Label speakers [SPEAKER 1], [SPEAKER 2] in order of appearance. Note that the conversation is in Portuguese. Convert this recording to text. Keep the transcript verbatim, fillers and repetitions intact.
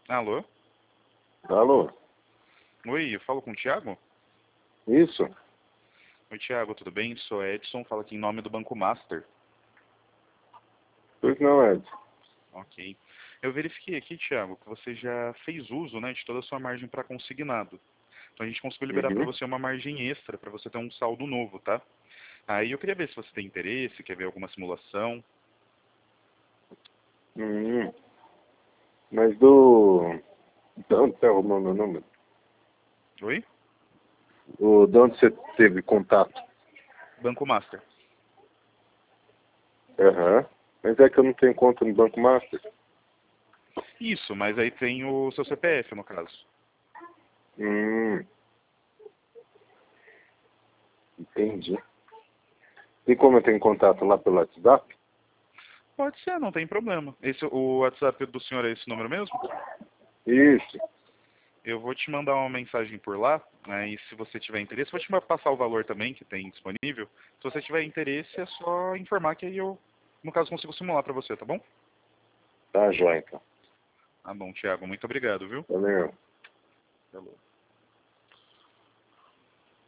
[SPEAKER 1] Alô?
[SPEAKER 2] Alô?
[SPEAKER 1] Oi, eu falo com o Thiago?
[SPEAKER 2] Isso?
[SPEAKER 1] Oi, Thiago, tudo bem? Sou Edson, falo aqui em nome do Banco Master.
[SPEAKER 2] Pois não, Ed.
[SPEAKER 1] Ok. Eu verifiquei aqui, Thiago, que você já fez uso, né, de toda a sua margem para consignado. Então a gente conseguiu liberar para
[SPEAKER 2] Uhum.
[SPEAKER 1] você uma margem extra, para você ter um saldo novo, tá? Aí eu queria ver se você tem interesse, quer ver alguma simulação.
[SPEAKER 2] Hum. Mas do... De onde você arrumou meu número?
[SPEAKER 1] Oi?
[SPEAKER 2] O... De onde você teve contato?
[SPEAKER 1] Banco Master.
[SPEAKER 2] Aham. Mas é que eu não tenho conta no Banco Master.
[SPEAKER 1] Isso, mas aí tem o seu C P F, no caso.
[SPEAKER 2] Hum. Entendi. E como eu tenho contato lá pelo WhatsApp?
[SPEAKER 1] Pode ser, não tem problema. Esse, o WhatsApp do senhor é esse número mesmo?
[SPEAKER 2] Isso.
[SPEAKER 1] Eu vou te mandar uma mensagem por lá, né, e se você tiver interesse, vou te passar o valor também que tem disponível. Se você tiver interesse, é só informar que aí eu, no caso, consigo simular para você, tá bom?
[SPEAKER 2] Tá, joia, então.
[SPEAKER 1] Tá bom, Thiago, muito obrigado, viu?
[SPEAKER 2] Valeu.
[SPEAKER 1] Falou.